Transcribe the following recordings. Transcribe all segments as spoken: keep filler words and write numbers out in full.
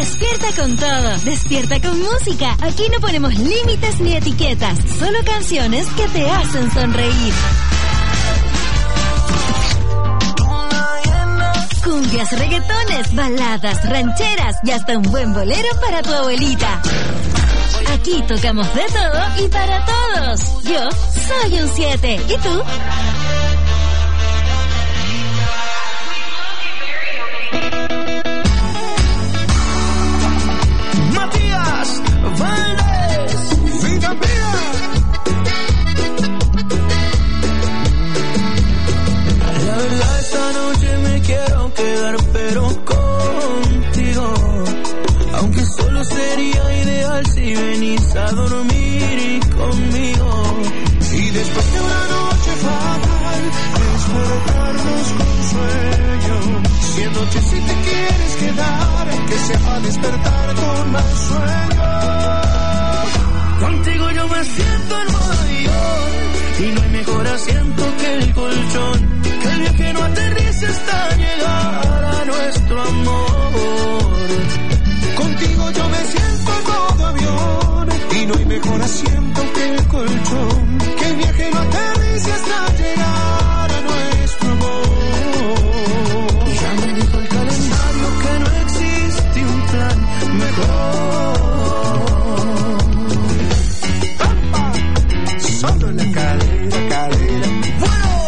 Despierta con todo, despierta con música. Aquí no ponemos límites ni etiquetas, solo canciones que te hacen sonreír. Cumbias, reggaetones, baladas, rancheras y hasta un buen bolero para tu abuelita. Aquí tocamos de todo y para todos. Yo soy un siete. ¿Y tú? Matías Valdés, vida mía. La verdad esta noche me quiero quedar, pero contigo. Aunque solo sería ideal si venís a dormir conmigo. Y después de una noche fatal, despertarnos con sueño. Si anoche si te quieres quedar, que sea despertar con más sueño. Contigo yo me siento en modo avión, y no hay mejor asiento que el colchón. Que el viaje no aterrice hasta llegar a nuestro amor. Contigo yo me siento en modo avión, y no hay mejor asiento que el colchón. Que el viaje no aterrice hasta llegar a nuestro amor. Ya me dijo el calendario que no existe un plan mejor. ¡Opa! Solo en la cadera, cadera. ¡Bueno!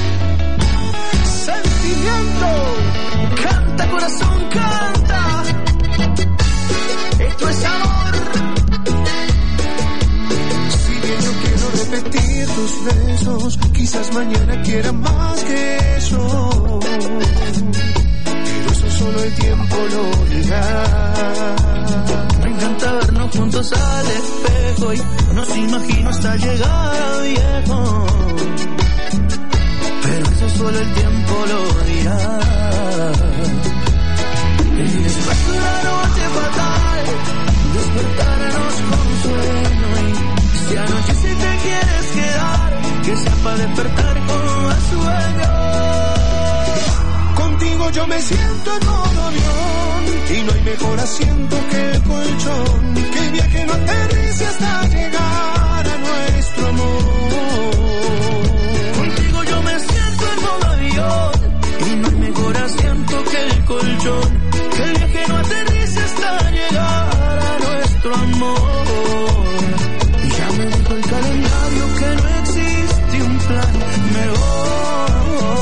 Sentimiento. Canta, corazón, canta. Esto es amor. Si bien yo quiero repetir tus besos, quizás mañana quiera más que eso. Pero eso solo el tiempo lo dirá. Me encanta vernos juntos al espejo y nos imagino hasta llegar a viejo. Pero eso solo el tiempo lo dirá. Y después de una noche fatal, despertarnos con sueño. Y si anoche si te quieres quedar, que sea para despertar con más sueño. Contigo yo me siento en modo avión, y no hay mejor asiento que el colchón. Que el viaje no aterrice hasta llegar a nuestro amor. Contigo yo me siento en modo avión, y no hay mejor asiento que el colchón. Que el viaje no aterrice hasta llegar a nuestro amor. Y ya me dijo el calendario que no existe un plan mejor.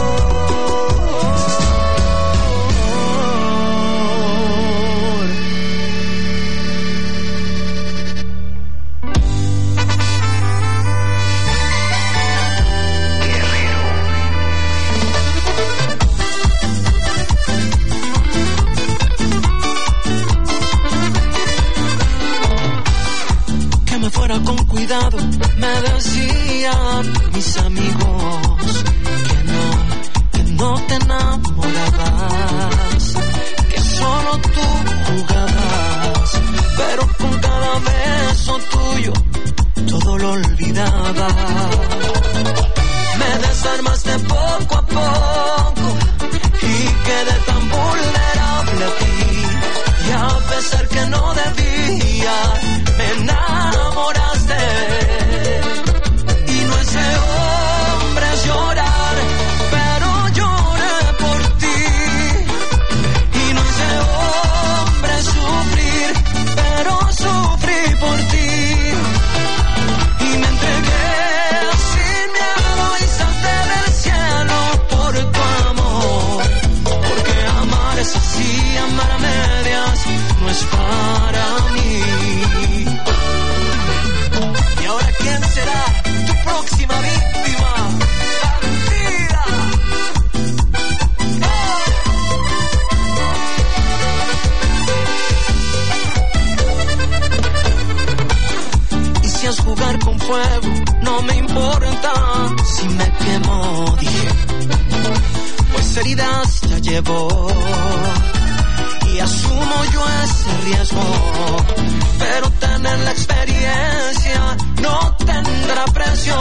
Con cuidado, me decían mis amigos que no, que no te enamorabas, que solo tú jugabas, pero con cada beso tuyo todo lo olvidaba. Me desarmaste poco a poco y quedé tan vulnerable a ti, y a pesar que no debía, me enamoraste. Y no es de hombres llorar, pero lloré por ti. Y no es de hombres sufrir, pero sufrí por ti. Y me entregué sin miedo y salté del cielo por tu amor. Porque amar es así, amar a medias no es para mí. Y ahora, ¿quién será tu próxima víctima? ¡Bandida! ¡Oh! Y si es jugar con fuego, no me importa si me quemo, dije, pues heridas ya llevo. Y asumo yo ese riesgo, pero tener la experiencia no tendrá precio.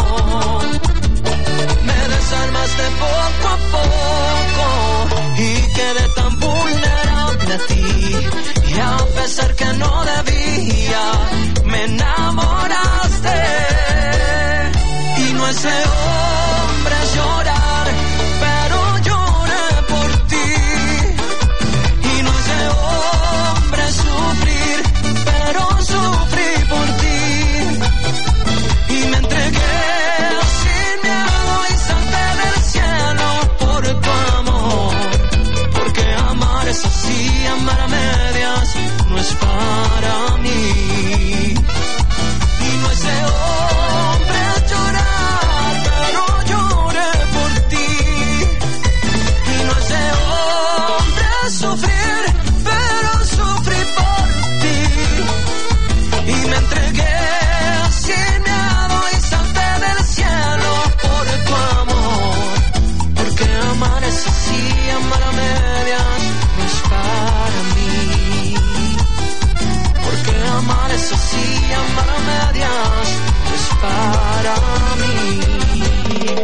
Me desarmaste poco a poco y quedé tan vulnerable de ti. Y a pesar que no debía, me enamoraste. Y no es de hombre llorar, pero lloré por ti. Y no es de hombre sufrir, pero sufrí por ti. Y me entregué sin miedo y salté del cielo por tu amor. Porque amar es así, amar a medias no es para mí. Y no es de hombre llorar, pero lloré por ti. Y no es de hombre sufrir, pero sufrí por ti. Y me entregué sin miedo y salté del cielo por tu amor. Porque amar es así, amar a medias no es para mí. Porque amar es así, amar a medias no es para mí.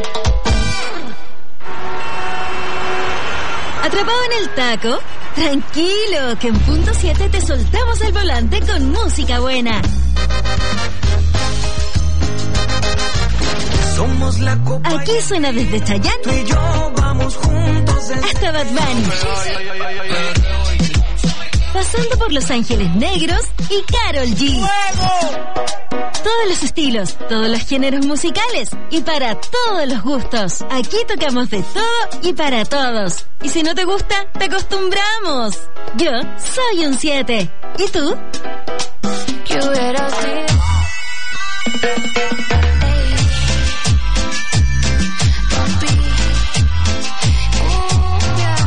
¿Atrapado en el taco? Tranquilo, que en punto siete te soltamos el volante con música buena. Somos la copa. Aquí suena desde Tú Chayanne y yo vamos juntos desde hasta Bad Bunny, pasando por Los Ángeles Negros y Karol G. Todos los estilos, todos los géneros musicales y para todos los gustos. Aquí tocamos de todo y para todos. Y si no te gusta, te acostumbramos. Yo soy un siete. ¿Y tú? ¿Qué hubiera sido? Papi, oh, yeah.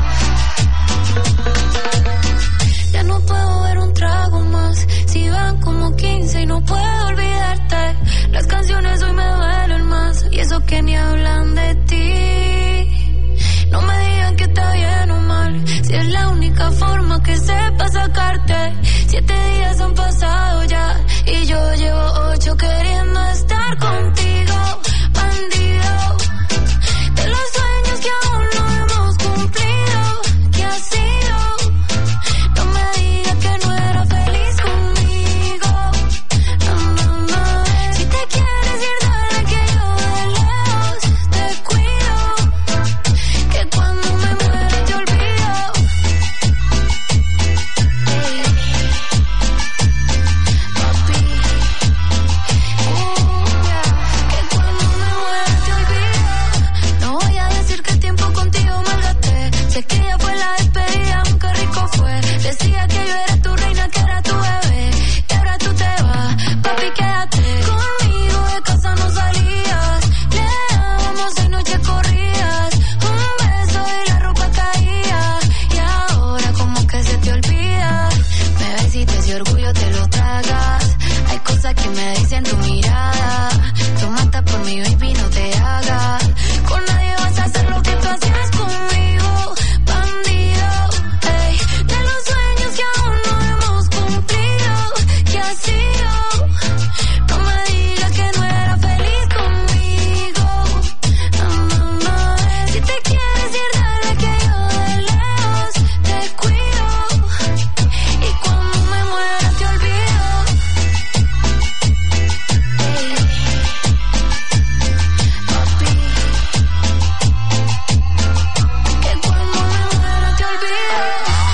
Ya no puedo ver un trago más. Si van como quince y no puedo olvidarte. Las canciones hoy me duelen más. Y eso que ni hablan de ti. No me digan que está bien o mal. Si es la única forma que sepa sacarte. Siete días han pasado ya. Y yo llevo ocho queriendo estar contigo, bandido. De los sueños que aún no hemos cumplido. ¿Qué ha sido? No me digas que no era feliz conmigo. No, no, no. Si te quieres ir, dale que yo de lejos te cuido. Que cuando me muera te olvido. Hey. Papi, uh, yeah. Que cuando me muera te olvido. No voy a decir que el tiempo contigo malgasté. Sé que ya fue la despedida, aunque rico fue. Decía que yo era tu reina, que era tu bebé. Y ahora tú te vas, papi, quédate conmigo, de casa no salías. Le dábamos seis noches corridas. Un beso y la ropa caía. Y ahora como que se te olvida. Me ves y te ese orgullo te lo tragas. Hay cosas que me dicen tu mirada. Tú matas por mi baby, no te hagas. Con nadie vas a hacer lo que tú hacías conmigo, bandido. Ey, de los sueños que aún no hemos cumplido. ¿Qué ha sido? No me digas que no era feliz conmigo. No, no, no. Si te quieres ir, dale que yo de lejos te cuido. Y cuando me muera te olvido. Ey, papi, que cuando me muera te olvido.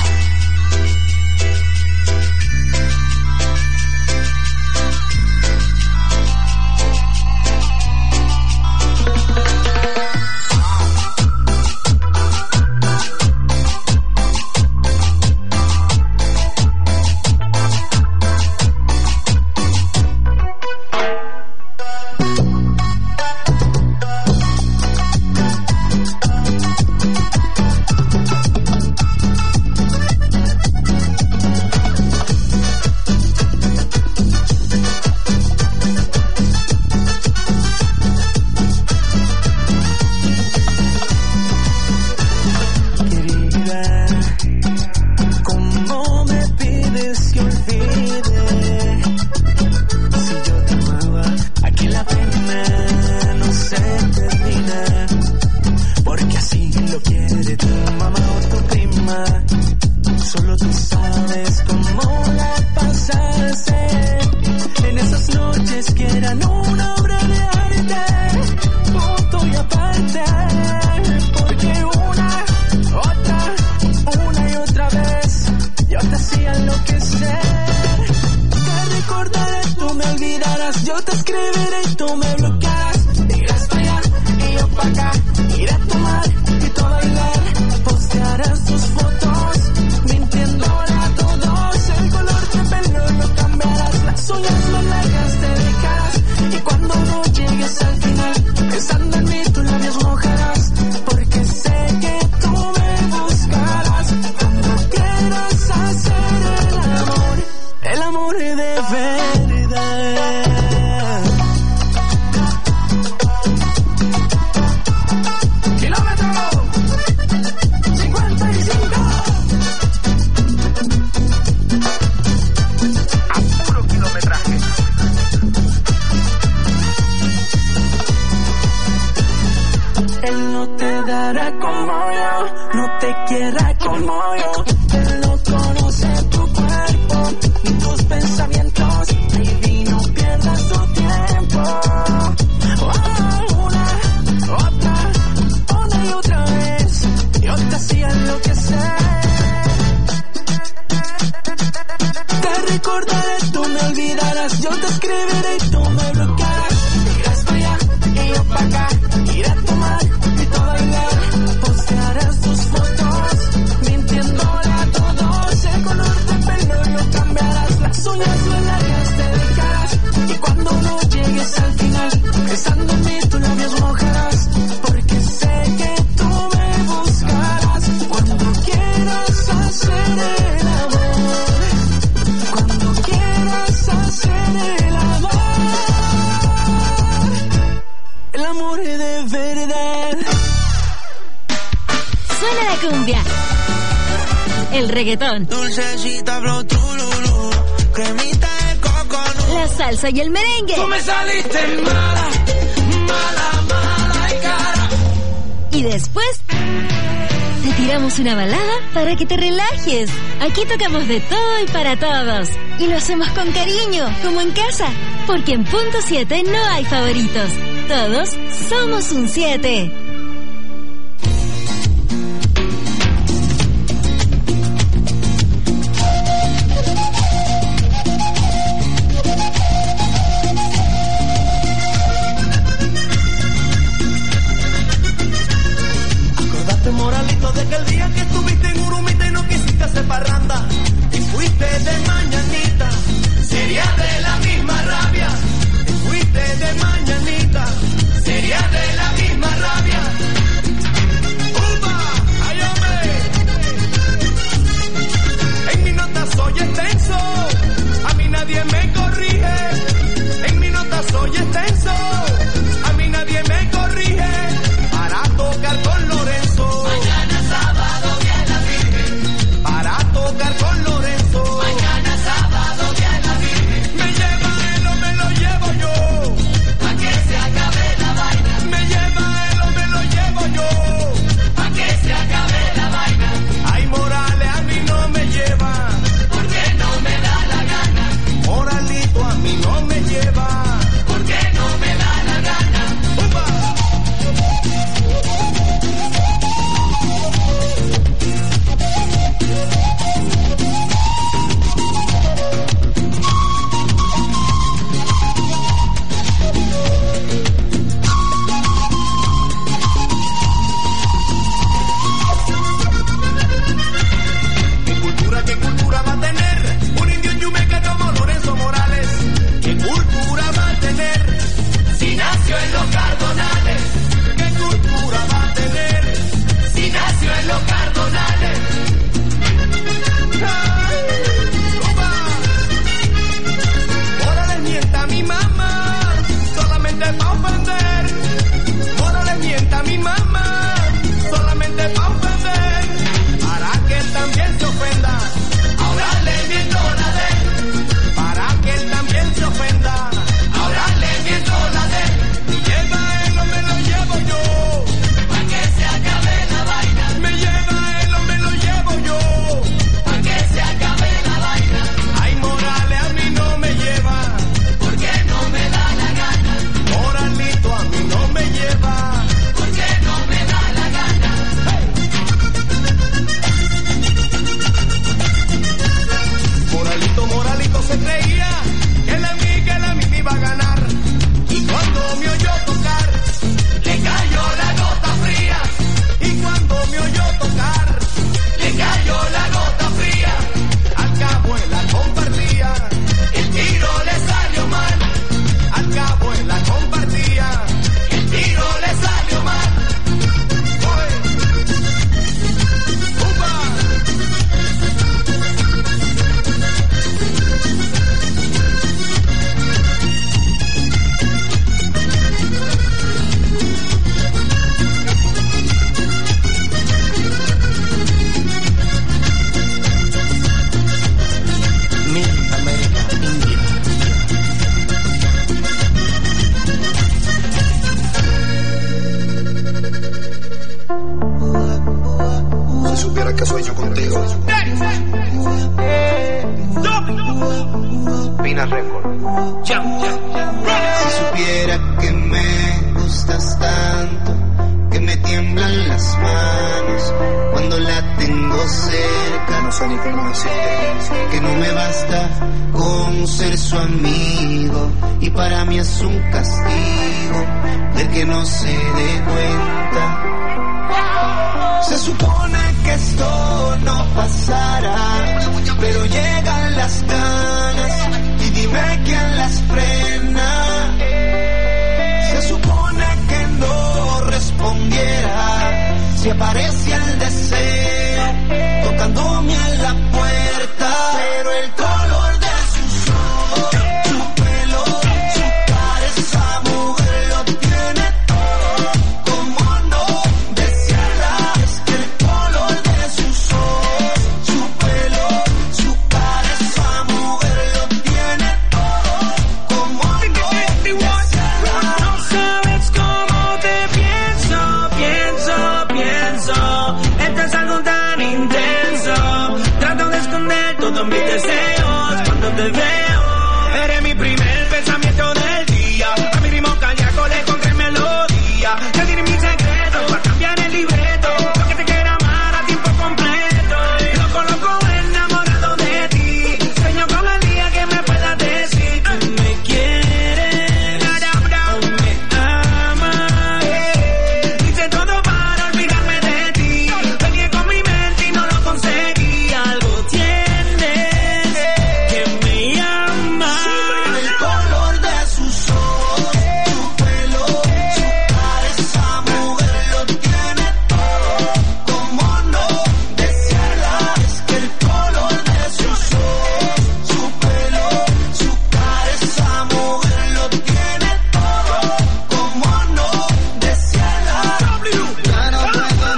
querida. ¿Cómo me pides que olvide? Si yo te amaba, aquí la pena no se termina. Porque así lo quiere tu mamá o tu prima. Solo tú sabes cómo la pasaste en esas noches que eran una obra de arte, punto y aparte, porque una, otra, una y otra vez yo te hacía enloquecer. Te recordaré, tú me olvidarás, yo te escribiré y tú me bloquearás. Irás para allá y yo para acá, iré a tomar y tú a bailar, postearás tus fotos mintiéndole a todos. El color de pelo no cambiarás, las uñas más largas te dejarás, y cuando no llegues al final, pensando en mí tus labios mojarás, porque sé que tú me buscarás cuando quieras hacer el amor, el amor de verdad. Como yo, no te quiera como yo. Él no conoce tu cuerpo ni tus pensamientos. Baby, no pierdas tu tiempo. Oh, una, otra, una y otra vez yo te hacía enloquecer. Te recordaré, tú me olvidarás, yo te escribiré y tú me bloquearás. Irás para allá y yo para acá, iré a tomar y tú a bailar, postearás tus fotos mintiéndole a todos. El color de pelo no cambiarás, las uñas más largas te dejarás, y cuando no llegues al final, pensando en mí tus labios mojarás, porque sé que tú me buscarás cuando quieras hacer el amor, cuando quieras hacer el amor, el amor es de verdad. Suena la cumbia, el reggaetón, Dulcecita, flow, trululú, cremita de coconut, la salsa y el merengue. Tú me saliste mala, mala, mala y cara. Y después te tiramos una balada para que te relajes. Aquí tocamos de todo y para todos, y lo hacemos con cariño, como en casa, porque en Punto siete no hay favoritos, todos somos un siete. Moralito de que el día que estuviste en Urumita y no quisiste hacer parranda y fuiste de mañanita, sería de la misma rabia. Y fuiste de mañanita, sería de la misma rabia. ¡Upa! ¡Ay, hombre! En mi nota soy extenso, a mí nadie me corrige. En mi nota soy extenso, a mí nadie me corrige. Para tocar con Lorenzo, mañana sábado viene la Virgen. Para tocar con Lorenzo, mañana sábado viene la Virgen. Me lleva vez que sueño contigo. Pina Record. Si supiera que me gustas tanto, que me tiemblan las manos cuando la tengo cerca. No sé ni cómo decirte. Que no me basta con ser su amigo, y para mí es un castigo del que no se dé cuenta. Se supone que esto no pasará, pero llegan las ganas y dime quién las frena. Se supone que no respondiera si aparece el deseo tocándome a la puerta, pero el color de sus ojos, su pelo, su cara, esa mujer lo tiene todo. Como no desearla, es que el color de sus ojos, su pelo, su cara, esa mujer lo tiene todo. Como no desearla. No sabes cómo te pienso, pienso, pienso. Esto es algo tan intenso. Trato de esconder todos mis deseos cuando te veo. Eres mi primer pensamiento del día. A mi ritmo cardíaco le encontré melodía. Te diré mis secretos para cambiar el libreto. Lo que te quiera amar a tiempo completo. Loco, loco, enamorado de ti. Sueño con el día que me puedas decir tú me quieres o me amas. Hice todo para olvidarme de ti. Peleé con mi mente y no lo conseguí. Algo tienes que me llama. El color de sus ojos, su pelo, su cara, esa mujer lo tiene todo. Como no desearla, es que el color de sus ojos, su pelo, su cara, esa mujer lo tiene todo. Como no desearla. Ya no puedo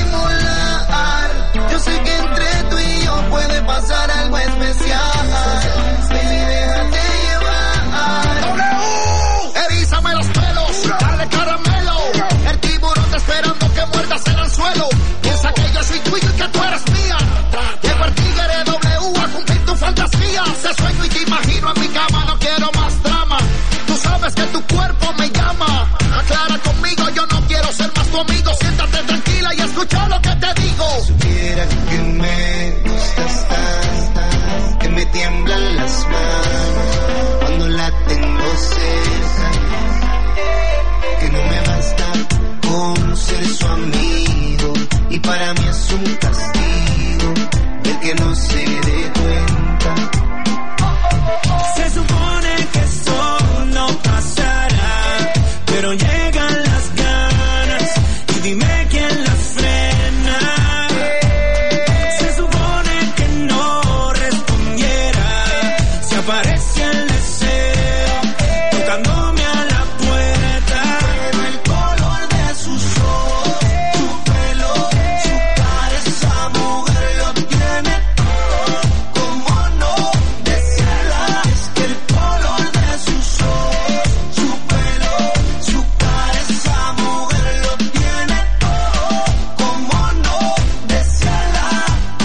disimular. Yo sé que entre tú y yo puede pasar algo especial. Baby, déjate llevar. Erízame los pelos, dale caramelo. El tiburón está esperando que muerdas el anzuelo. Piensa que yo soy tuyo y que tú eres mía. Llevo el tigre W a cumplir tu fantasía. Te sueño y te imagino en mi cama, no quiero más drama. Tú sabes que tu cuerpo me llama. Aclara conmigo, yo no quiero ser más tu amigo. Siéntate tranquila y escucha lo que te digo. Supiera que me gustas tanto, que me tiemblan las manos cuando la tengo cerca, que no me basta con ser su amigo, y para mí es un castigo del que no se dé cuenta. Se supone que eso no pasará, pero llegan las ganas y dime quién las frena. Se supone que no respondiera si aparece el deseo tocándome a la puerta. Pero el color de sus ojos, su pelo, su cara, esa mujer lo tiene todo. Como no desearla, es que el color de sus ojos, su pelo, su cara, esa mujer lo tiene todo. Como no desearla.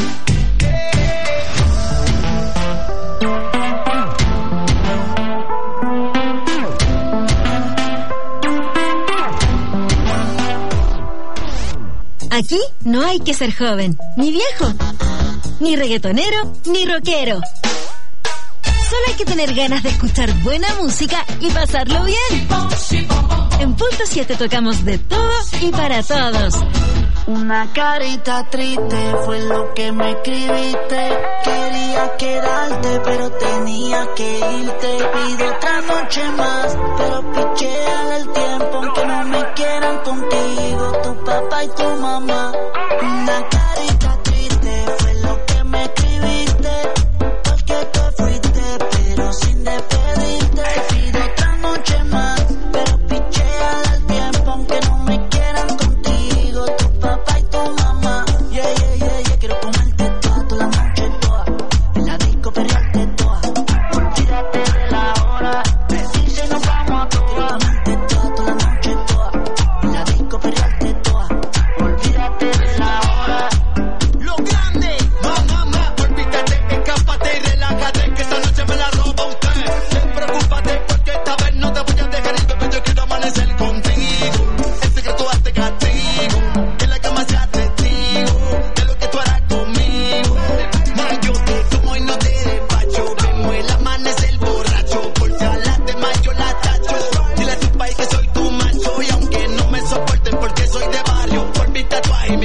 Aquí no hay que ser joven, ni viejo, ni reggaetonero, ni rockero. Solo hay que tener ganas de escuchar buena música y pasarlo bien. En Punto siete tocamos de todo y para todos. Una carita triste fue lo que me escribiste. Quería quedarte pero tenía que irte. Pido otra noche más pero pichea el tiempo. Aunque no me quieran contigo tu papá y tu mamá. Una carita triste fue lo que me escribiste. Porque te fuiste pero sin despedirte. Pido otra noche más pero pichea el tiempo. Aunque no me quieran contigo tu papá y tu mamá. Yeah, yeah, yeah, yeah. Quiero comerte toda, toda la noche toda. En la disco perrearte toda. Olvídate de la hora. Decir nos vamos a toda. Quiero comerte toda, toda la noche toda. En la disco perrearte toda. Olvídate de la hora.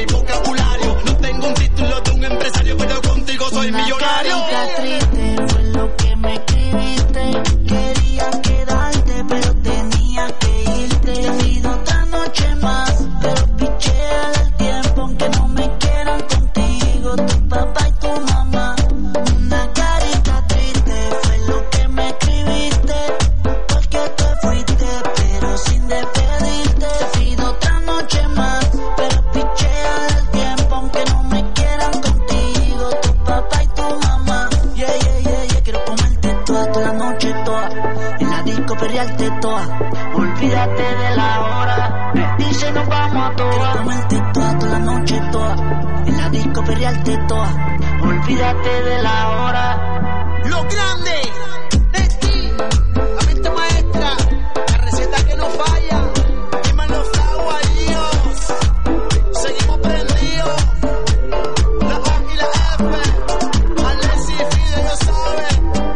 vocabulario. No tengo un título de un empresario, pero contigo soy Una millonario. carita triste fue lo que me escribiste. Quería quedarte, pero tenía que irte. Te pido otra noche más, pero pichea el tiempo, aunque no me quieran contigo, tu papá y tu mamá. Una carita triste fue lo que me escribiste, porque te fuiste, pero sin despedirte. Te pido otra noche más, pero pichea el tiempo, aunque no me quieran contigo, tu papá y tu mamá. Yeah, yeah, yeah, yeah, quiero comerte toda, toda la noche toda, en la disco perrearte toda. Olvídate de la hora, me dice nos vamos a toa. Quiero comerte toda, toda la noche toda, en la disco perrearte toda. Olvídate de la hora. Lo grande, Nesti, la mente maestra, la receta que no falla. Queman los aguaríos, seguimos prendidos. La A y la F, Alessi y Fide, ya saben.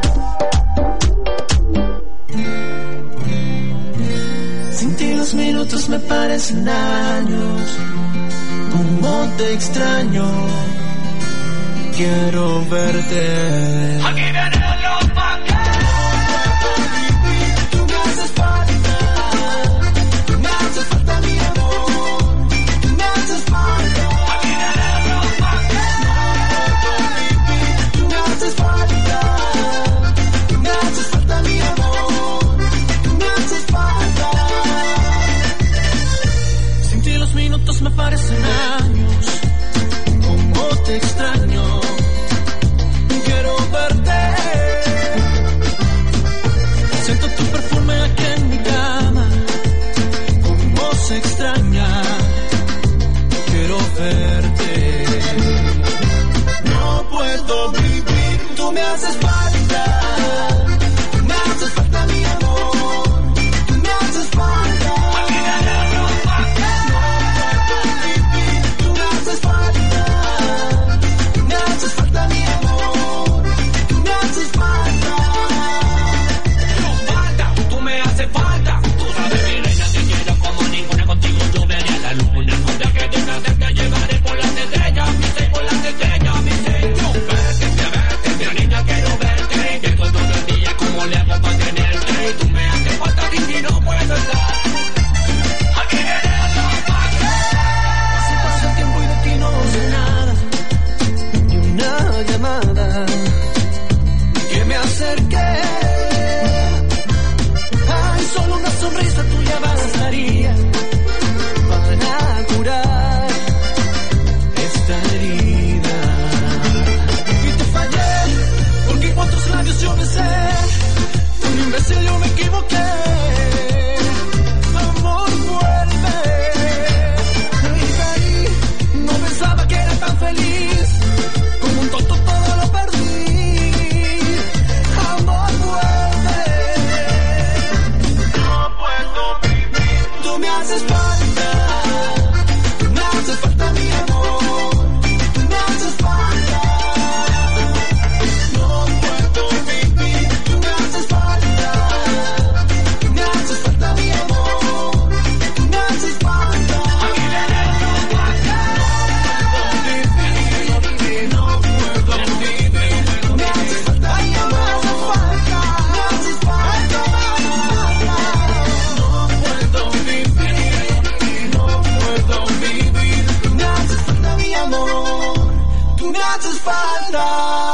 Sin ti los minutos me parecen años. Como te extraño, quiero verte. Aquí vienen los paquetes. Tú me haces falta, tú me haces falta mi amor, tú me haces falta. Aquí vienen los paquetes. Tú me haces falta, tú me haces falta mi amor, tú me haces falta. Sin ti los minutos me parecen años. Como te extraño, quiero verte. Siento tu perfume aquí en mi cama. Como se extraña, quiero verte. No puedo vivir, tú me haces falta, tú me haces falta mi amor, tú me haces falta. Tú me haces falta, tú me haces falta mi amor, tú me haces falta. Falta, tú me haces falta. Tú sabes mi reina, te quiero como ninguna, contigo yo veré la luna. Donde que te cases te llevaré por las estrellas, mi ser por las estrellas, mi ser. Yo verte, verte, mi niña quiero verte. Que todo el día como le hago para tenerte. Tú me haces falta y si no puedo estar. Aquí vienen los paquetes. Así pasa el tiempo y de ti no sé nada. Ni una llamada que me acerque. Ay, solo una sonrisa tuya bastaría para curar esta herida. Y te fallé, porque en cuantos labios yo besé, un imbécil yo me equivoqué. Amor, vuelve. Y de ahí no pensaba que era tan feliz. Como un tonto todo lo perdí. Amor, vuelve. No puedo vivir. Tú me haces falta, tú me haces falta mi amor, tú me haces falta. No puedo vivir. Tú me haces falta, tú me haces falta mi amor, tú me haces falta. Aquí vienen los paquetes. No puedo vivir. Tú me haces falta mi amor, me haces falta. No puedo vivir. No puedo vivir. Tú me haces falta mi amor, tú me haces falta.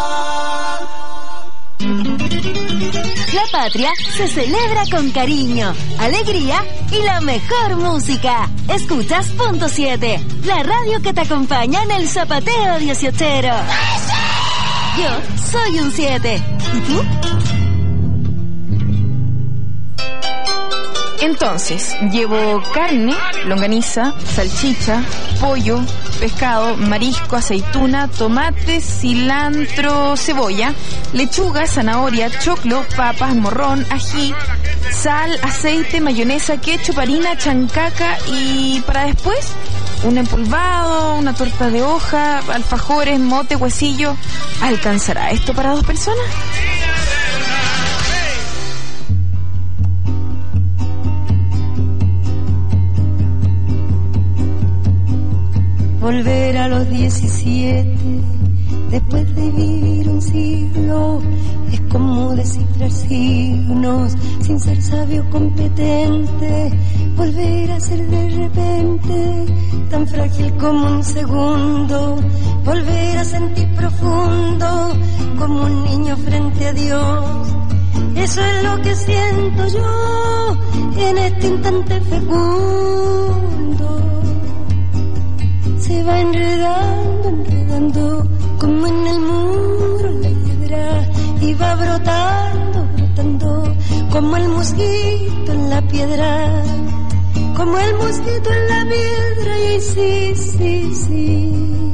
La patria se celebra con cariño, alegría y la mejor música. Escuchas Punto siete, la radio que te acompaña en el zapateo dieciochero. Yo soy un siete. ¿Y tú? Entonces, llevo carne, longaniza, salchicha, pollo, pescado, marisco, aceituna, tomate, cilantro, cebolla, lechuga, zanahoria, choclo, papas, morrón, ají, sal, aceite, mayonesa, ketchup, harina, chancaca y para después un empolvado, una torta de hoja, alfajores, mote, huesillo. ¿Alcanzará esto para dos personas? volver a los diecisiete, después de vivir un siglo, es como descifrar signos, sin ser sabio competente, volver a ser de repente, tan frágil como un segundo, volver a sentir profundo, como un niño frente a Dios. Eso es lo que siento yo en este instante fecundo. Se va enredando, enredando, como en el muro la hiedra, y va brotando, brotando, como el mosquito en la piedra, como el mosquito en la piedra, y sí, sí, sí.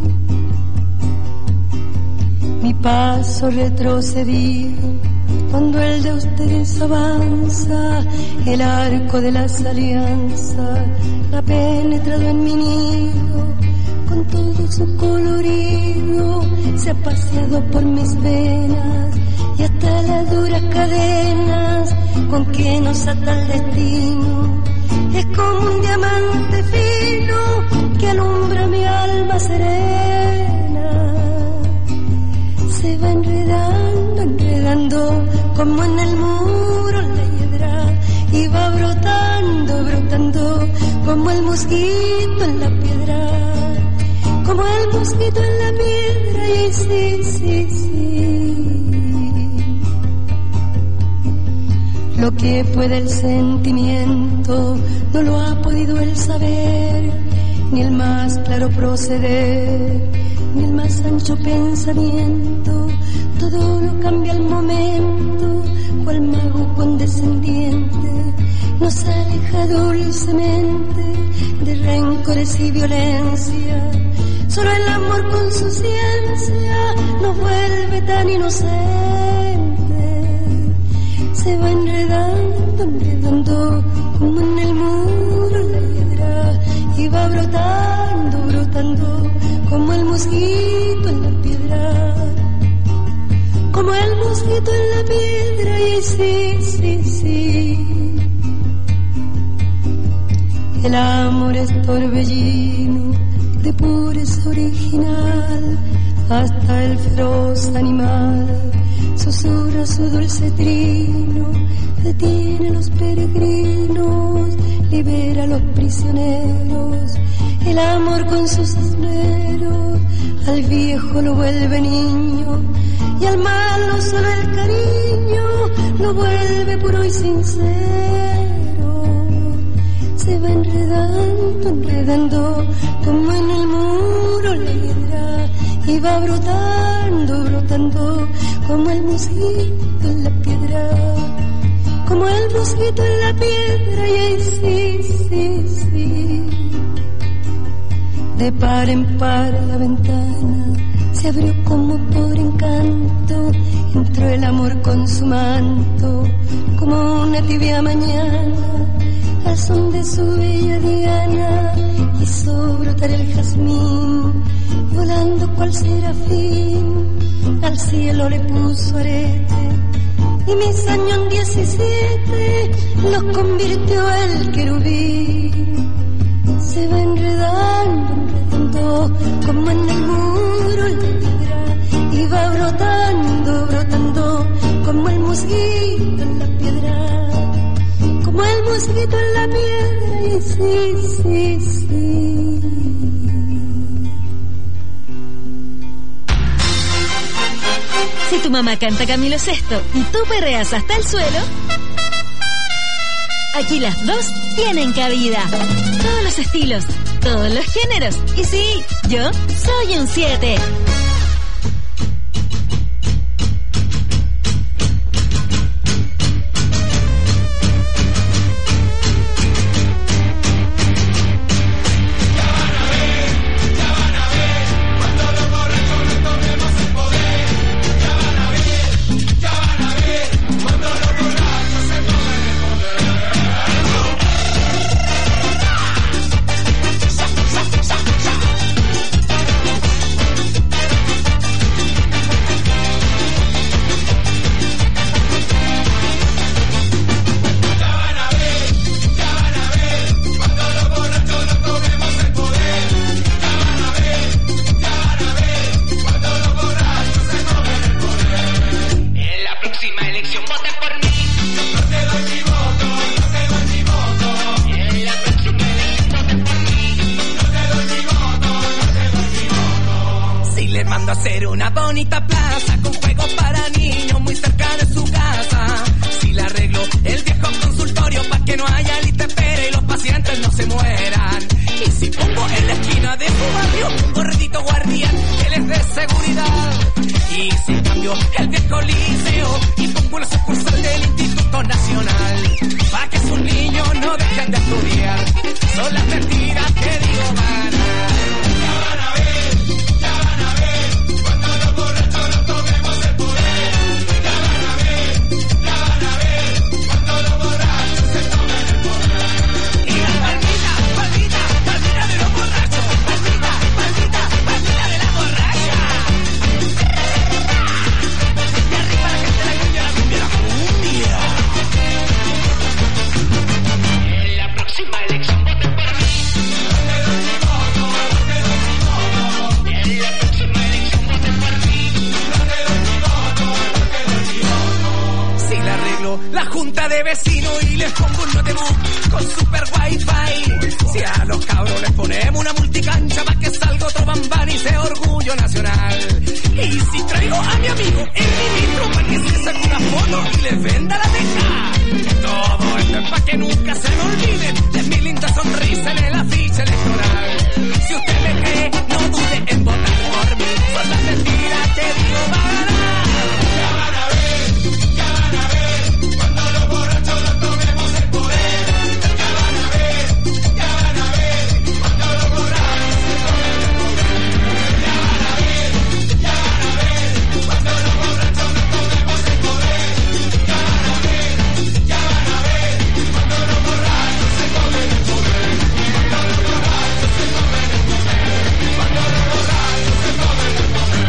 Mi paso retrocedido, cuando el de ustedes avanza, el arco de las alianzas ha penetrado en mi nido, con todo su colorido, se ha paseado por mis venas, y hasta las duras cadenas con que nos ata el destino, es como un diamante fino que alumbra mi alma serena. Se va enredando, enredando, como en el muro la hiedra, y va brotando, brotando, como el mosquito en la piedra, como el mosquito en la piedra, y sí, sí, sí. Lo que puede el sentimiento no lo ha podido el saber, ni el más claro proceder, ni el más ancho pensamiento. Todo lo cambia al momento, cual mago condescendiente nos aleja dulcemente de rencores y violencia. Solo el amor con su ciencia nos vuelve tan inocentes. Se va enredando, enredando, como en el muro la hiedra, y va brotando, brotando, como el mosquito en la piedra, como el mosquito en la piedra, y sí, sí, sí. El amor es torbellino de pureza original, hasta el feroz animal susurra su dulce trino, detiene a los peregrinos, libera a los prisioneros. El amor con sus esmeros al viejo lo vuelve niño, y al malo solo el cariño lo vuelve puro y sincero. Se va enredando, enredando, como en el muro la hiedra, y va brotando, brotando, como el mosquito en la piedra, como el mosquito en la piedra, y ahí sí, sí, sí. De par en par la ventana se abrió como por encanto, entró el amor con su manto, como una tibia mañana, al son de su bella diana, hizo brotar el jazmín, volando cual serafín, al cielo le puso arete, y mis años en diecisiete los convirtió el querubín. Se va enredando, enredando, como en el muro la piedra, y va brotando, brotando, como el mosquito en la piedra, como el mosquito en la piedra, y sí, sí, sí. Si tu mamá canta Camilo Sesto y tú perreas hasta el suelo, aquí las dos tienen cabida. Todos los estilos, todos los géneros. Y sí, yo soy un siete. Ayer mandó a hacer una bonita plaza con juegos para niños muy cerca de su casa. Si la arreglo el viejo consultorio pa' que no haya litepere y los pacientes no se mueran. Y si pongo en la esquina de su barrio un gordito guardián que les dé seguridad. Y si cambio el viejo liceo y pongo la sucursal del Instituto Nacional pa' que sus niños no dejen de estudiar. Son las mentiras que digo van a. Ya van a ver, ya van a ver, cuando los borrachos nos tomemos el poder. Ya van a ver, ya van a ver, cuando los borrachos se tomen el poder. Y la palmita, palmita, palmita de los borrachos. Palmita, palmita, palmita de la borracha. Y arriba la gente la cumbia, la cumbia, la cumbia. En la próxima elección voten por mí. En la próxima elección voten por mí. Si la arreglo la junta de vecinos y les pongo un notebook con super wifi. Si a los cabros les ponemos una multicancha pa' que salga otro bambán y sea orgullo nacional. Y si traigo a mi amigo el ministro pa' que se saque una foto y les venda la teja. Todo esto es pa' que nunca se me olviden de mi linda sonrisa en el afiche electoral. Si usted me cree, no dude en votar por mí. Son las mentiras que digo van a ganar. Ya van a ver, ya van a ver, cuando los borrachos nos tomemos el poder. Ya van a ver, ya van a ver, cuando los borrachos se tomen el poder. Ya van a ver, ya van a ver, cuando los borrachos nos tomemos el poder. Ya van a ver, ya van a ver, cuando los borrachos se tomen el poder. Cuando los borrachos se tomen el poder. Cuando los borrachos se tomen el poder.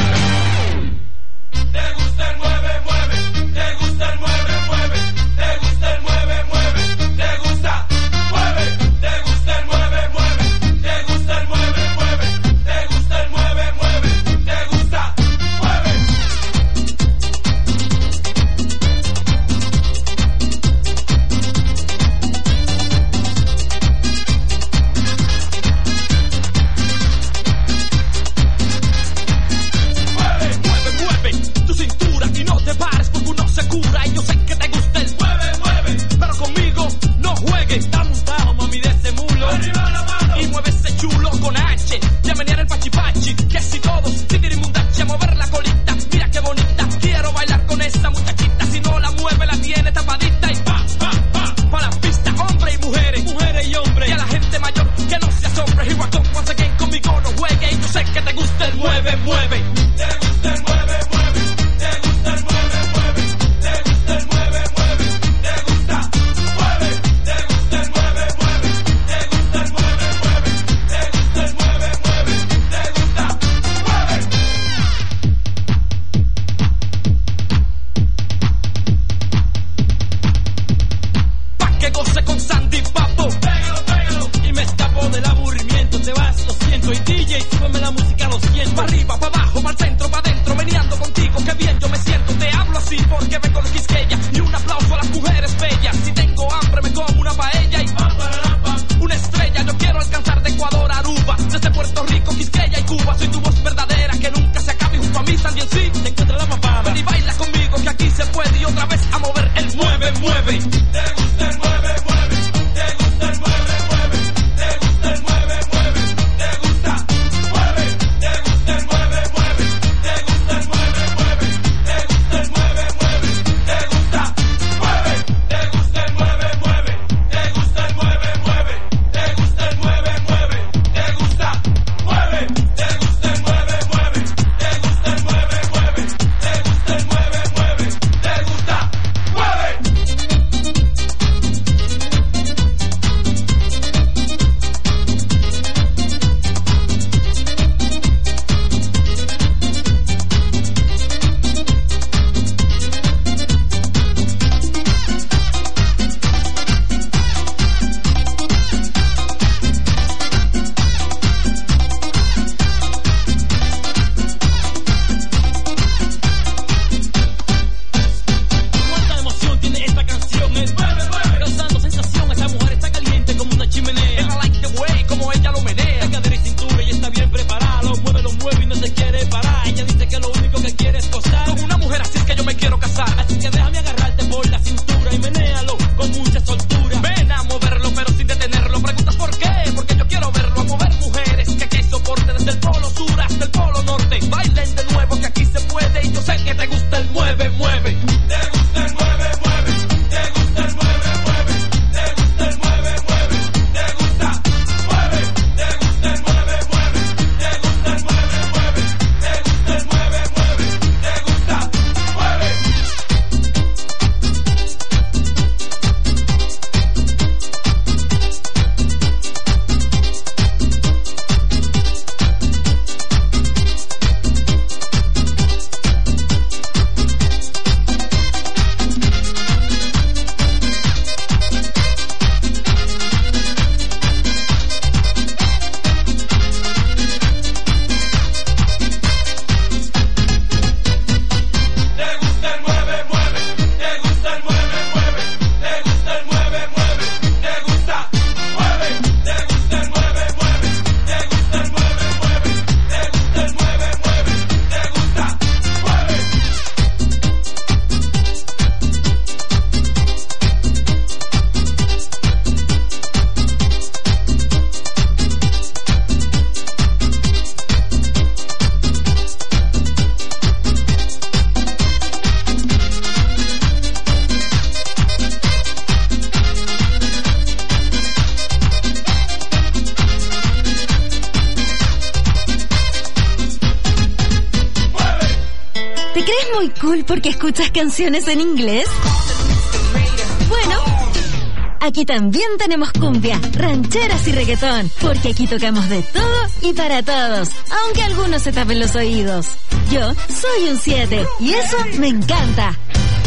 ¿Te gusta el mueve, mueve? ¿Te gusta el mueve, mueve? ¿Te gusta el mueve, mueve? ¿Te gusta? Mueve. ¿Te gusta el mueve, mueve? ¿Te gusta el mueve, mueve? ¿Te gusta el mueve, mueve? ¿Te gusta? Mueve. Mueve, mueve, mueve tu cintura y no te pares porque uno se cura. Y yo sé que te gusta el mueve, mueve, pero conmigo no juegues. Está montado, mami, de ese mulo. Arriba la mano. Y mueve ese chulo con H. Ya venía el pachipachi. Que si todos, si tienen mundachi a mover la colita. Mira qué bonita. Quiero bailar con esa muchachita. Si no la mueve, la tiene tapadita. Y pa, pa, pa, pa la pista, hombres y mujeres. Mujeres y hombres. Y a la gente mayor que no se asombre. Y guacón, once again, conmigo no juegue. Y yo sé que te gusta el mueve, mueve. Te gusta el mueve, mueve. Te gusta el mueve, mueve. Te gusta el mueve, mueve. Te gusta, mueve. Te gusta el mueve, mueve. Te gusta el mueve, mueve. Te gusta el mueve, mueve. Te gusta, mueve. Pa' que goce con Sandy Papo. Pégalo, pégalo. Y me escapo del aburrimiento. Te vas, lo siento. Y D J, súbeme la música, lo siento. Pa' arriba, pa' abajo, pa' el centro, pa' adentro. Meneando contigo, qué bien yo me siento. Te hablo así porque vengo de Quisqueya. Y un aplauso a las mujeres bellas. Si tengo hambre, me como una paella. Y una estrella, yo quiero alcanzar de Ecuador a Aruba. Desde Puerto Rico, Quisqueya y Cuba. Soy tu voz verdadera, que nunca se acabe. Junto a mí también sí, te encuentra la papada. Ven y baila conmigo, que aquí se puede. Y otra vez a mover el mueve, mueve. Te gusta el mueve, mueve. Te gusta el mueve, mueve. Te gusta el mueve, mueve. Te gusta, mueve. Te gusta el mueve, mueve. Te gusta el mueve, mueve. Te gusta el mueve, mueve. Te gusta, mueve. Te gusta el mueve, mueve. Te gusta el mueve, mueve. Te gusta el mueve, mueve. Te gusta, mueve. Te gusta el mueve. desde el polo sur hasta el polo norte. Bailen de nuevo que aquí se puede y yo sé que te gusta el mueve, mueve. Te gusta el mueve, mueve. Te gusta el mueve, mueve. Te gusta el mueve, mueve. Te gusta, mueve. Te gusta el mueve, mueve. Te gusta el mueve, mueve. Te gusta el mueve, mueve. Te gusta, mueve. ¿Porque escuchas canciones en inglés? Bueno, aquí también tenemos cumbia, rancheras y reggaetón, porque aquí tocamos de todo y para todos, aunque algunos se tapen los oídos. Yo soy un siete y eso me encanta.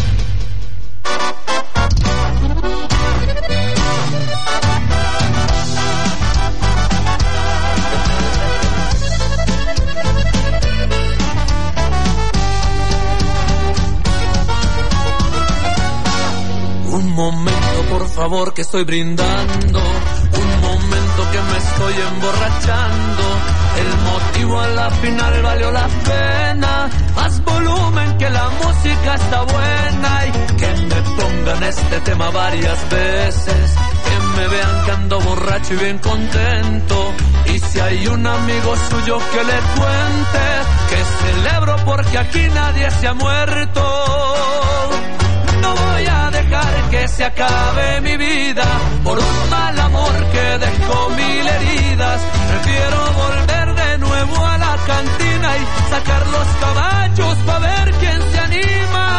Un momento, por favor, que estoy brindando. Un momento que me estoy emborrachando. El motivo a la final valió la pena. Más volumen que la música está buena. Y que me pongan este tema varias veces. Que me vean que ando borracho y bien contento. Y si hay un amigo suyo que le cuente que celebro porque aquí nadie se ha muerto. No voy a dejar que se acabe mi vida por un mal amor que dejó mil heridas. Prefiero volver de nuevo a la cantina y sacar los caballos para ver quién se anima.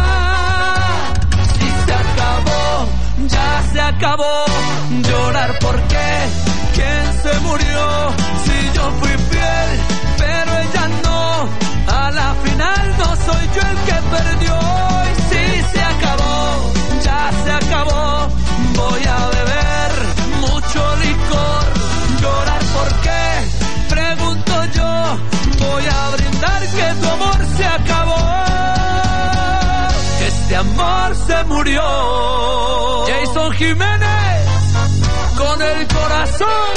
Si se acabó, ya se acabó. Llorar porque quién se murió. Si yo fui fiel, pero ella no. A la final no soy yo el que perdió. Se acabó, ya se acabó. Voy a beber mucho licor. Llorar porque, pregunto yo. Voy a brindar que tu amor se acabó. Que este amor se murió. Jason Jiménez con el corazón.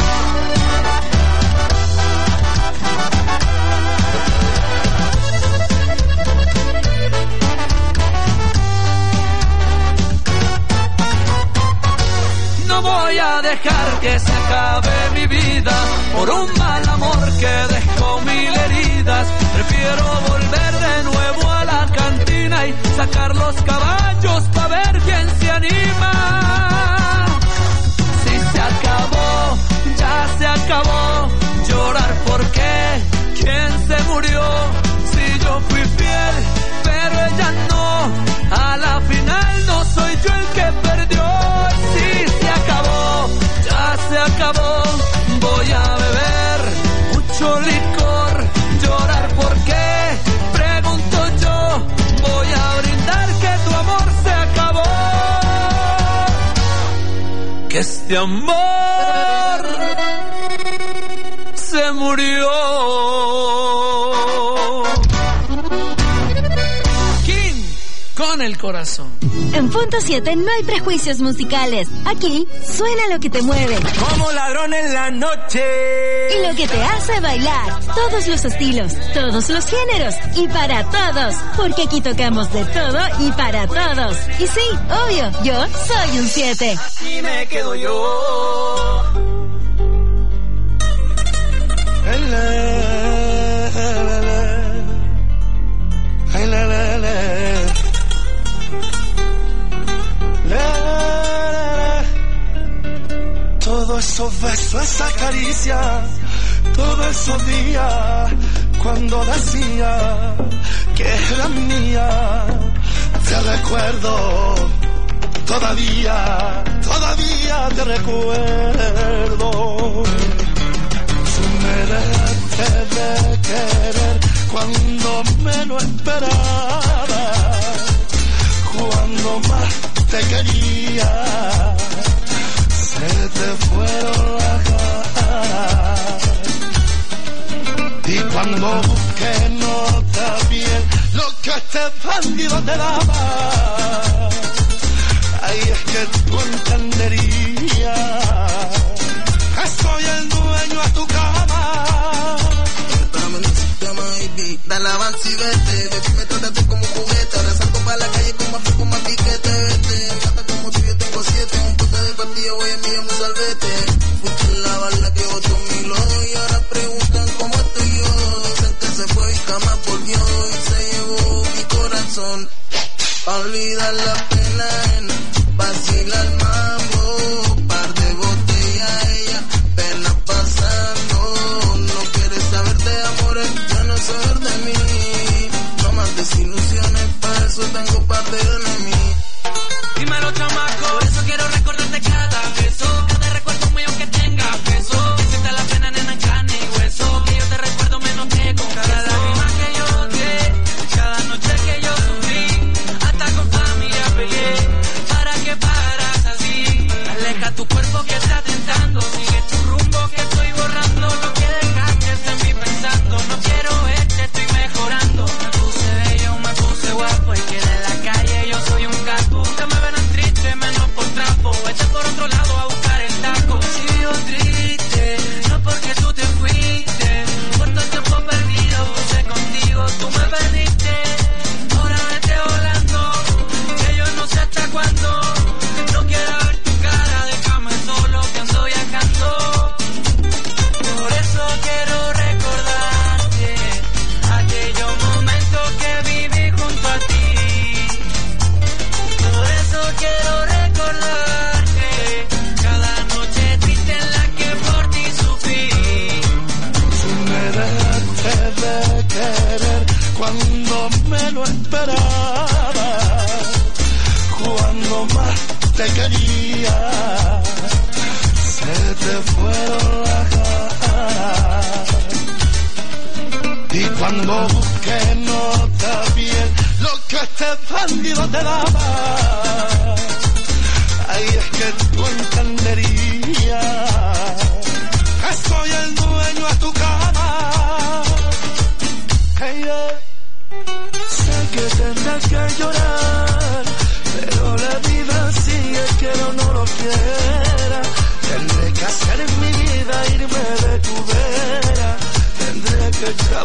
No voy a dejar que se acabe mi vida por un mal amor que dejó mil heridas. Prefiero volver de nuevo a la cantina y sacar los caballos para ver quién se anima. Si se acabó, ya se acabó. Llorar porque quién se murió. Si yo fui fiel, pero ella no. A la final no soy yo el que perdió. Se acabó, voy a beber mucho licor, llorar porque, pregunto yo, voy a brindar que tu amor se acabó, que este amor se murió. King con el corazón. En Punto siete no hay prejuicios musicales. Aquí suena lo que te mueve. Como ladrón en la noche. Y lo que te hace bailar. Todos los estilos, todos los géneros. Y para todos. Porque aquí tocamos de todo y para todos. Y sí, obvio, yo soy un siete. Aquí me quedo yo. Ay, la, la, la. Ay, la, la, la. La, la, la. Todos esos besos, esa caricia, todos esos días cuando decía que era mía, te recuerdo, todavía, todavía te recuerdo. Tú me dejaste de querer cuando menos esperaba, cuando más te quería, se te fueron las ganas. Y cuando busqué nota bien lo que este bandido te daba, ahí es que tú entenderías que soy el dueño de tu cama. Dale avance y vete, baby, me trataste como juguete. Ahora salgo para la calle con más con más piquete, vete. Mata como tú, yo tengo siete. Un pote de pastillas, voy a enviarme un salvete. Fuiste la bala que otro milo y ahora preguntan cómo estoy yo. Dicen que se fue y jamás volvió y se llevó mi corazón. Pa' olvidar la pena en vacilar mambo. Par de botellas, ella, pena pasando. No quieres saber de amores, ya no saber de mí. No más desilusiones, para eso tengo par de enemigos. Dímelo, chamaco, por eso quiero recordarte cada beso, cada recuerdo mío que tenga peso. Que sienta la pena, nena, en carne y hueso. Que yo te recuerdo menos que con cada lágrima que yo boté, cada noche que yo sufrí, hasta con familia peleé. ¿Para qué paras así? Aleja tu cuerpo que está tentando, sigue tu rumbo que estoy borrando. Lo que dejaste en mí pensando, no quiero verte, estoy mejorando. Me puse bello, me puse guapo y que de la calle yo soy un capo. Nunca me verán triste, menos por trapo. Vete por otro lado a buscar el taco. Si vivo triste, no porque tú te fuiste, por todo el tiempo perdido puse contigo, tú me perdiste. Ahora vete volando, que yo no sé hasta cuándo. No quiero ver tu cara, déjame solo que ando viajando. Por eso quiero recordarte aquellos momentos que viví junto a ti. Por eso quiero recordarte cada noche triste en la que por ti sufrí. Tú me dejaste de querer cuando menos esperaba, cuando más te quería, se te fueron las ganas. Y cuando busqué nota bien lo que este bandido te daba, ahí es que tú entenderías que soy el dueño de tu cama. Hey, yeah. Sé que tendrás que llorar, pero la vida sigue, quiero o no lo quiera. Tendré que hacer en mi vida irme de tu vera, tendré que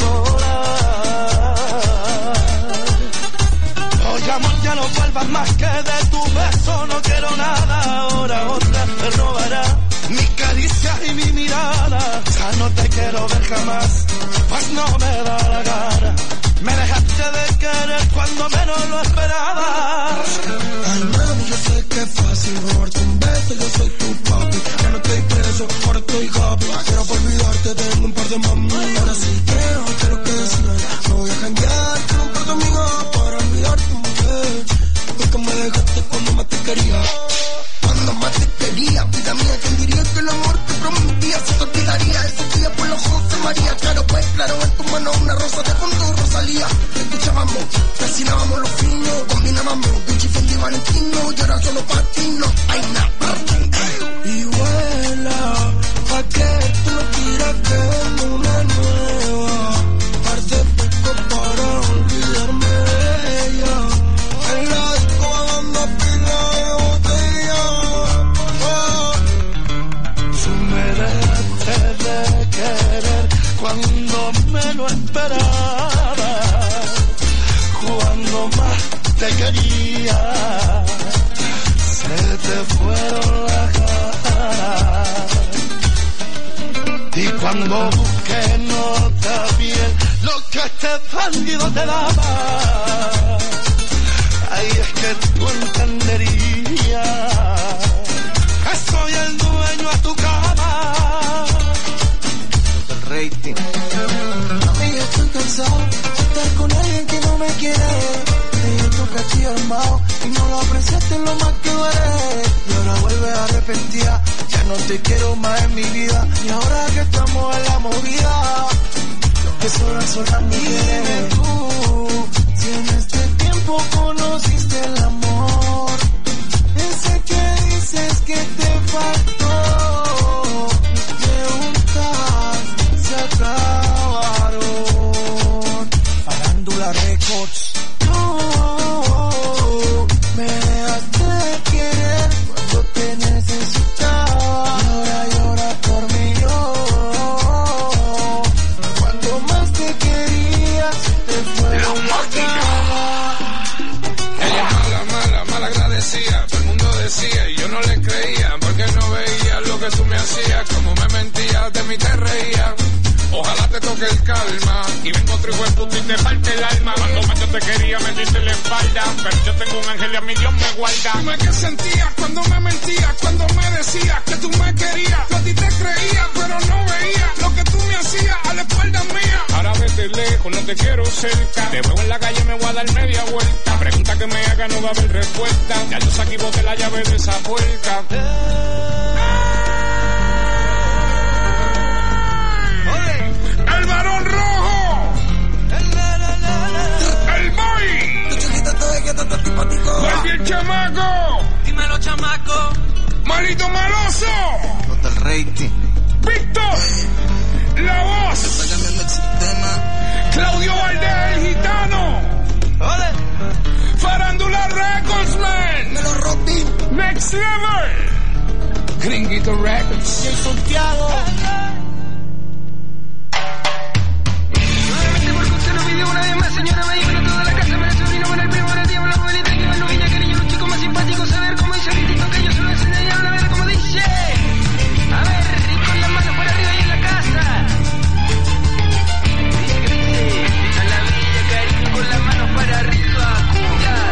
trabajar. Oye, amor, ya no vuelvas más que de tu beso, no quiero nada. Ahora otra me robará mi caricia y mi mirada. Ya no te quiero ver jamás, pues no me da la gana. Me dejaste de querer cuando menos lo esperaba. Ay, mami, yo sé que es fácil robarte un beso, yo soy tu papi. Ya no estoy preso, ahora estoy happy. Quiero por olvidarte, tengo un par de mami. Ahora sí creo que lo que decían, no voy a cambiar, tengo un par de amigas para olvidarte, mujer. Porque me dejaste cuando más te quería. Cuando más te quería, vida mía, ¿quién diría que el amor te prometía se te olvidaría? Esos días por los José María, claro pues, claro, en tu mano una rosa de fondo Rosalía. Escuchábamos, cocinábamos los finos, combinábamos Gucci, Fendi, Valentino, y ahora solo pa' ti no hay nada para ti. Y vuela, pa' que tú no quieras que es una nueva, par de pesco para olvidarme de ella. En la disco dando pila de botella. Oh. Tú me dejaste de querer cuando menos esperaba, cuando más te quería, se te fueron las ganas. Y cuando busques nota bien lo que este bandido te daba, ahí es que tú entenderías que soy el dueño a tu cama. El rating. Mami, estoy cansado de estar con alguien que no me quiere. Te dio tu castillo armado y no lo apreciaste lo más que duele. Y ahora vuelves arrepentida, ya no te quiero más en mi vida. Y ahora que estamos en la movida, lo que sobran son las mujeres. Tú, si en este tiempo conociste el amor, ese que dices que te faltó, preguntas se acabaron. Farándula Records. Oh, me dejaste de querer cuando te necesitaba. Y ahora llora por mí, oh, cuando más te quería te fue la máquina. Ella mala, mala, mala agradecida. Todo el mundo decía y yo no le creía, porque no veía lo que tú me hacías. Como me mentías, de mí te reías. Ojalá te toque el calma y vengo otro hijo de puta y te parte el alma. Cuando más yo te quería me diste la espalda, pero yo tengo un ángel y a mi Dios me guarda. Dime qué sentías cuando me mentías, cuando me decías que tú me querías. Yo a ti te creía, pero no veía lo que tú me hacías a la espalda mía. Ahora vete lejos, no te quiero cerca. Te veo en la calle, me voy a dar media vuelta. La pregunta que me haga no va a haber respuesta. Ya yo saqué y boté la llave de esa puerta. ¡El varón rojo! ¡El boy! ¡Guardia el chamaco! Dímelo, chamaco. ¡Malito maloso! Nota el rating. ¡Víctor! ¡La voz! ¡Claudio Valdés, el gitano! ¡Ole! ¡Farándula Records, man! Me lo rompí. ¡Next Level! Gringuito Records. Y el Santiago. Una vez más, señora, me dijo toda la casa, me la sobrino, con el primo, con el tío, con la abuelita, que van los niños, cariño, los chicos más simpáticos, a ver cómo dice el ritito que ellos se lo enseñaron, a ver cómo dice. A ver, y con las manos por arriba y en la casa. Dice que dice, a la villa, cariño, con las manos para arriba, cumbia.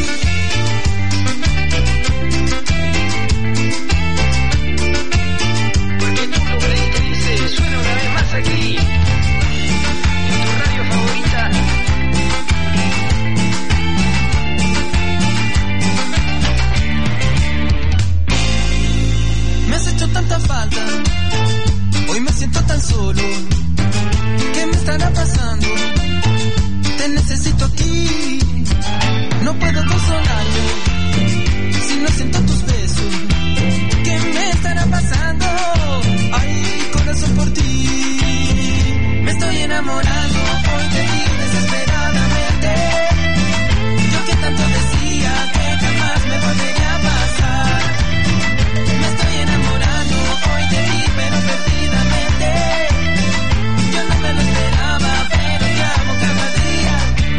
Porque tú lo creíste, dice, suena una vez más aquí. Favorita. Me has hecho tanta falta, hoy me siento tan solo. ¿Qué me estará pasando? Te necesito aquí, no puedo consolarme si no siento tus besos. ¿Qué me estará pasando? Ay, corazón, por ti me estoy enamorando hoy de ti desesperadamente. Yo que tanto decía que jamás me volvería a pasar. Me estoy enamorando hoy de ti, pero perdidamente. Yo no me lo esperaba, pero te amo cada día.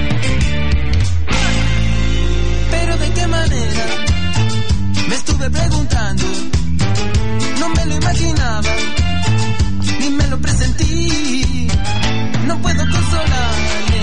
Pero de qué manera, me estuve preguntando. No me lo imaginaba, ni me lo presentí. No puedo consolarme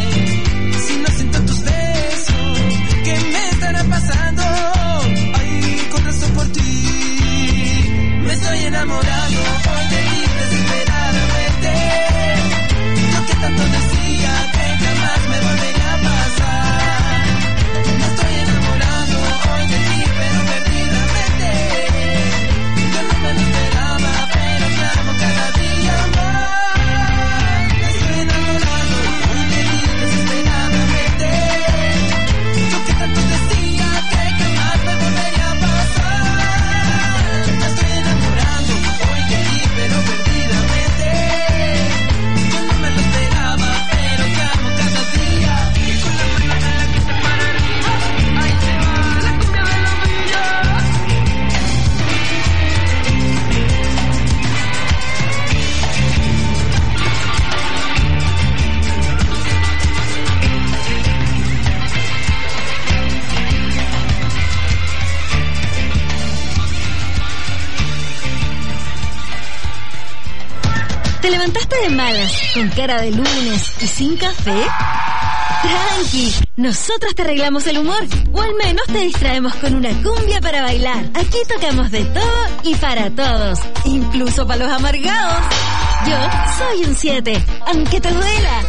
levantaste de malas, con cara de lunes y sin café? Tranqui, nosotros te arreglamos el humor, o al menos te distraemos con una cumbia para bailar. Aquí tocamos de todo y para todos, incluso para los amargados. Yo soy un siete, aunque te duela.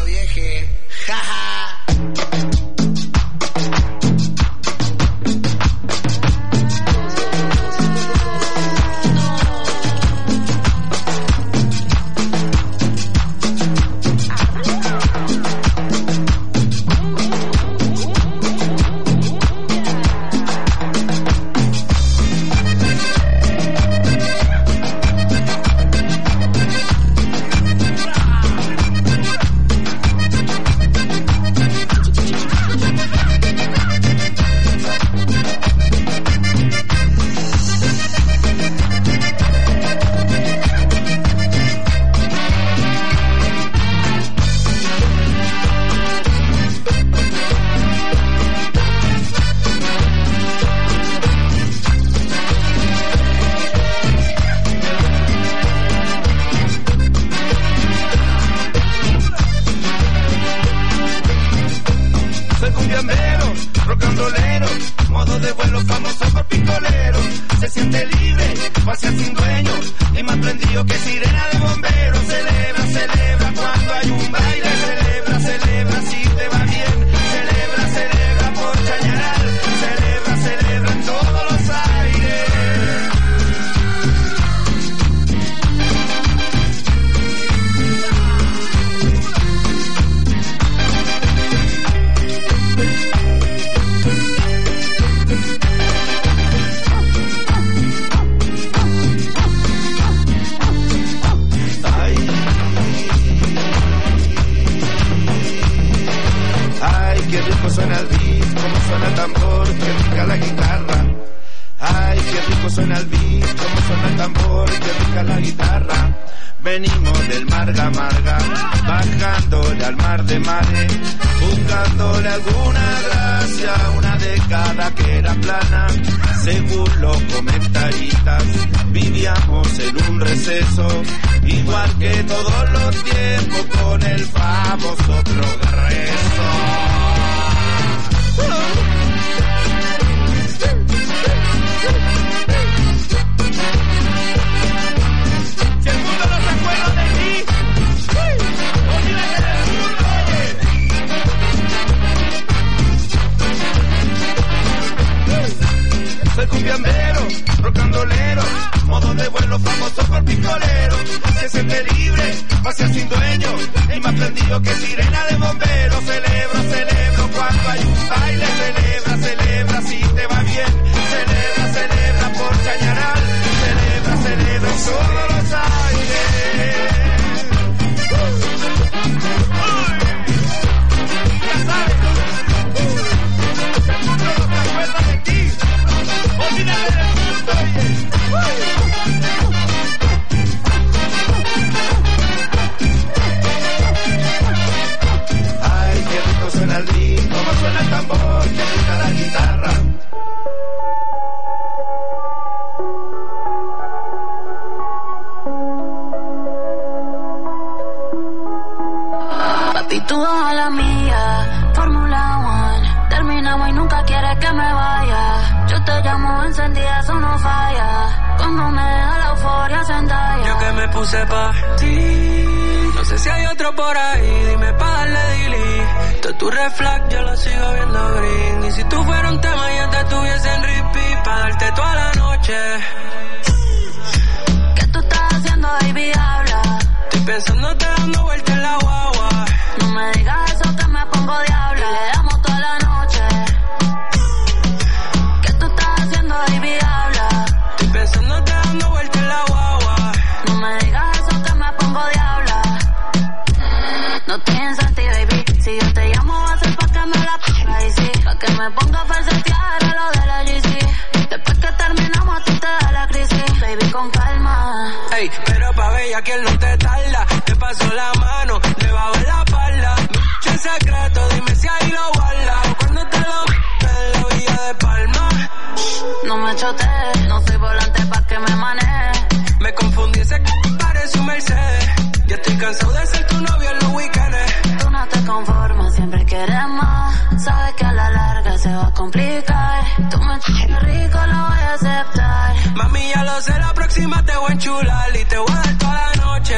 cansado de ser tu novio en los weekends. Tú no te conformas, siempre quieres más. Sabes que a la larga se va a complicar. Tú me chichas rico, lo voy a aceptar. Mami, ya lo sé, la próxima te voy a enchular y te voy a dar toda la noche.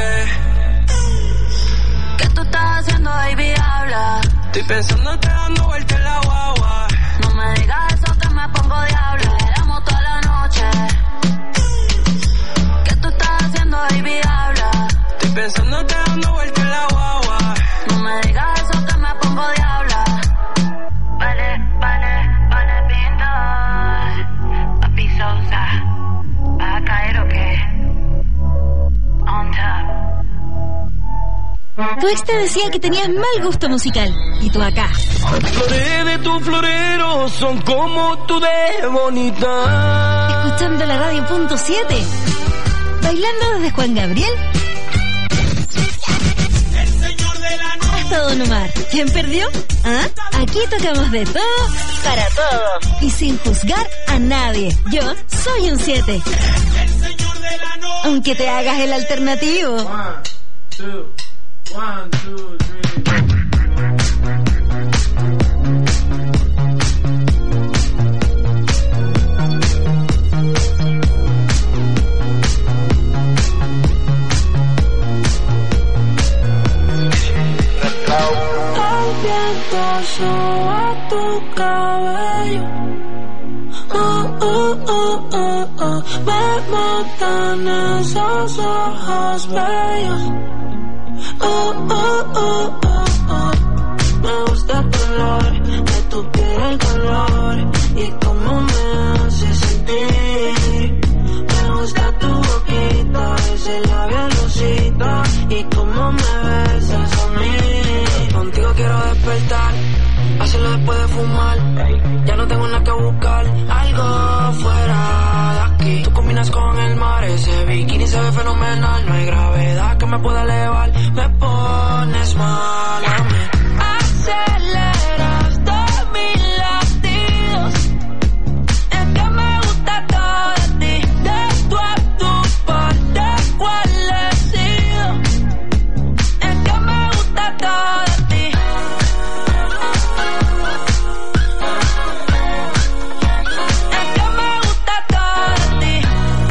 ¿Qué tú estás haciendo, baby? Habla. Estoy pensándote dando vuelta en la guagua. No me digas eso que me pongo diablo. Le damos toda la noche. ¿Qué tú estás haciendo, baby? Habla. Estoy pensándote dando vuelta en la guagua. No me digas eso que me pongo diablo. Vale, vale, vale, pintor. Papi Sousa. ¿Vas a caer o qué? On top. Tu ex te decía que tenías mal gusto musical. Y tú acá. Flores de tu florero son como tú de bonita. Escuchando la radio punto siete. Bailando desde Juan Gabriel hasta Don Omar. ¿Quién perdió? ¿Ah? Aquí tocamos de todo para todos. Y sin juzgar a nadie. Yo soy un siete. Aunque te hagas el alternativo. One, two, one, two, three. El viento soba tu cabello. Oh, oh, oh, oh, oh. Me matan esos ojos bellos. Oh, oh, oh, oh, oh. Me gusta el color de tu piel, el color y cómo me hace sentir. Me gusta tu boquita, ese labial rosita y cómo me besas a mí. Contigo quiero despertar, hacerlo después de fumar. Ya no tengo nada que buscar, algo fuera de aquí. Tú combinas con el mar, ese bikini se ve fenomenal. No hay gravedad que me pueda elevar, me pones mal a mí. Aceleras todos mis latidos, es que me gusta todo de ti. De tu a tu parte, ¿cuál he sido? Es que me gusta todo de ti. Es que me gusta todo de ti.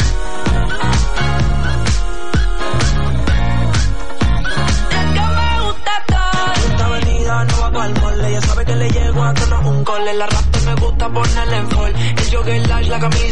Es que me gusta todo. Esta avenida no va pa'l mole, ya sabe que le llego a tono un gol. El arrastre me gusta ponerle en fall. El jogger lash, la camisa